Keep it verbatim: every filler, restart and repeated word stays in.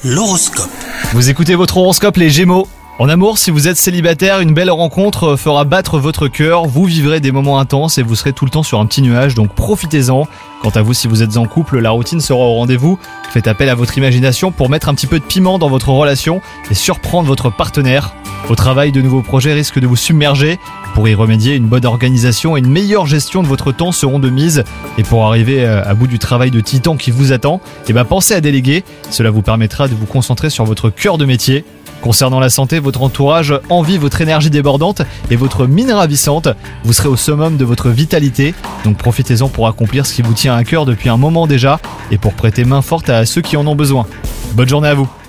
L'horoscope. Vous écoutez votre horoscope les Gémeaux. En amour, si vous êtes célibataire, une belle rencontre fera battre votre cœur, vous vivrez des moments intenses et vous serez tout le temps sur un petit nuage, donc profitez-en. Quant à vous, si vous êtes en couple, la routine sera au rendez-vous. Faites appel à votre imagination pour mettre un petit peu de piment dans votre relation et surprendre votre partenaire. Au travail, de nouveaux projets risquent de vous submerger. Pour y remédier, une bonne organisation et une meilleure gestion de votre temps seront de mise. Et pour arriver à bout du travail de titan qui vous attend, eh ben pensez à déléguer. Cela vous permettra de vous concentrer sur votre cœur de métier. Concernant la santé, votre entourage envie votre énergie débordante et votre mine ravissante. Vous serez au summum de votre vitalité, donc profitez-en pour accomplir ce qui vous tient à cœur depuis un moment déjà et pour prêter main forte à ceux qui en ont besoin. Bonne journée à vous.